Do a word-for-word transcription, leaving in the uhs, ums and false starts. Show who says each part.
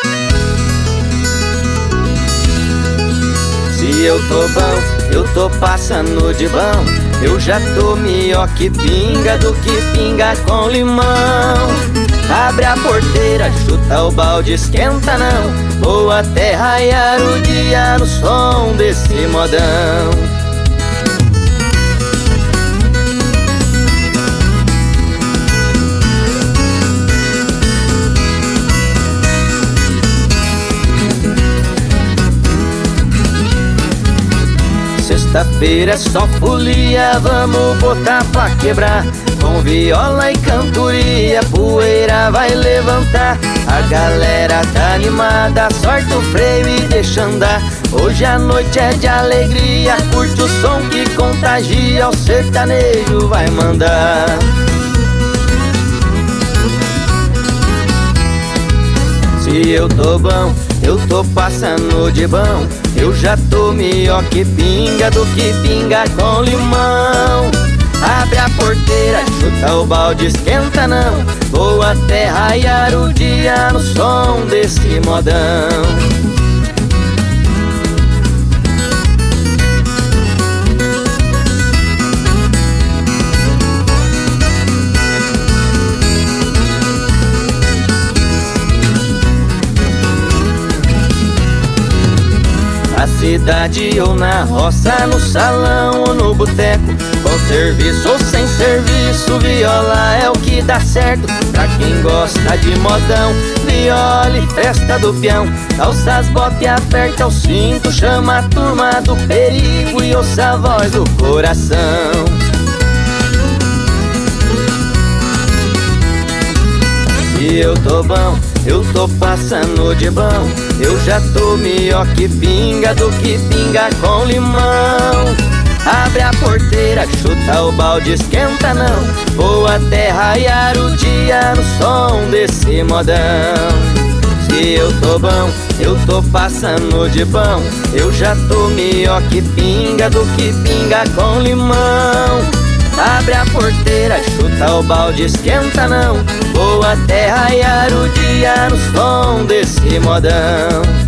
Speaker 1: Se eu tô bom, eu tô passando de bom. Eu já tô melhor que pinga do que pinga com limão. Abre a porteira, chuta o balde, esquenta não. Vou até raiar o dia no som desse modão. Sexta-feira é só folia, vamos botar pra quebrar. Com viola e cantoria, poeira vai levantar. A galera tá animada, sorta o freio e deixa andar. Hoje a noite é de alegria, curte o som que contagia. O sertanejo vai mandar. Se eu tô bom, eu tô passando de bom. Eu já tô melhor que pinga do que pinga com limão. Abre a porteira, chuta o balde, esquenta não. Vou até raiar o dia no som desse modão. Na cidade ou na roça, no salão ou no boteco, com serviço ou sem serviço, viola é o que dá certo. Pra quem gosta de modão, viola e festa do peão. Calça as botas e aperta o cinto, chama a turma do perigo e ouça a voz do coração. Se eu tô bom, eu tô passando de bom. Eu já tô melhor que pinga do que pinga com limão. Abre a porteira, chuta o balde, esquenta não. Vou até raiar o dia no som desse modão. Se eu tô bom, eu tô passando de bom. Eu já tô melhor que pinga do que pinga com limão. Abre a porteira, chuta o balde, esquenta não. Vou até raiar o dia no som desse modão.